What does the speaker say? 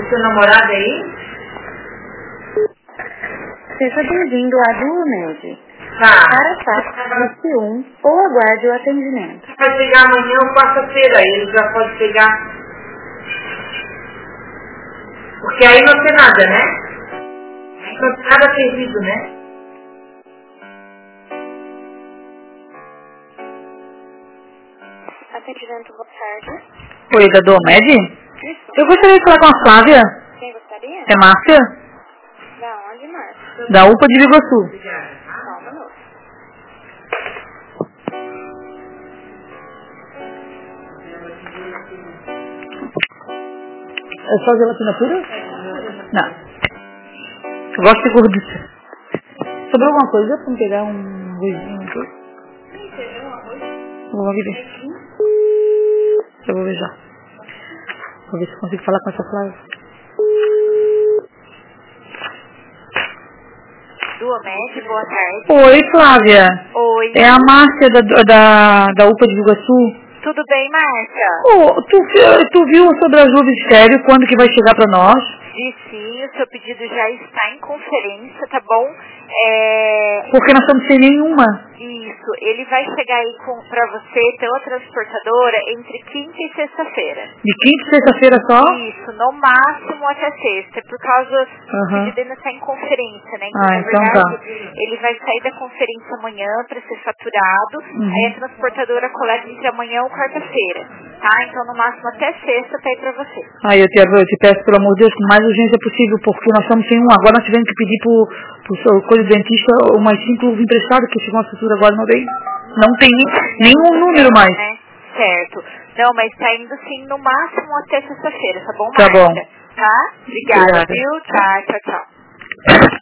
seu namorado aí? Seja bem-vindo à Duomed. Tá. Para fax, disque 1 ou aguarde o atendimento. Vai chegar amanhã ou quarta-feira, ele já pode pegar. Porque aí não tem nada, né? Não tem nada perdido, né? Atendimento, boa tarde. Oi, da Duomed? Isso. Eu gostaria de falar com a Flávia. Quem gostaria? É Márcia? Da onde, Márcia? Da UPA de Biguaçu. Só um minuto. É só gelatina pura? Não. Eu gosto de gordura. Sobrou alguma coisa pra me pegar um arrozinho aqui? Vou ver. Eu vou ver já. Vou ver se eu consigo falar com essa Flávia. Duomed, boa tarde. Oi, Flávia. Oi. É a Márcia da UPA de Biguaçu. Tudo bem, Márcia? Oh, tu viu sobre as luvas de estéreo, quando que vai chegar pra nós? E sim, o seu pedido já está em conferência, tá bom? Porque nós estamos sem nenhuma. Isso, ele vai chegar aí pra você, pela transportadora, entre quinta e sexta-feira. De quinta e sexta-feira só? Isso, no máximo até sexta, por causa o pedido ainda está em conferência, né? Então, na então verdade, ele vai sair da conferência amanhã para ser faturado, aí a transportadora coleta entre amanhã ou quarta-feira, tá? Então, no máximo até sexta tá aí pra você. Eu te peço, pelo amor de Deus, com mais urgência possível, porque nós estamos sem um. Agora nós tivemos que pedir pro seu coisa do dentista umas 5 luvas emprestadas, que chegou uma estrutura agora não tem. Não tem nenhum número mais. Né? Certo. Não, mas tá indo sim no máximo até sexta-feira, tá bom, Tá Márcia? bom. Tá? Obrigada, Obrigada. viu? Tchau, tchau, tchau.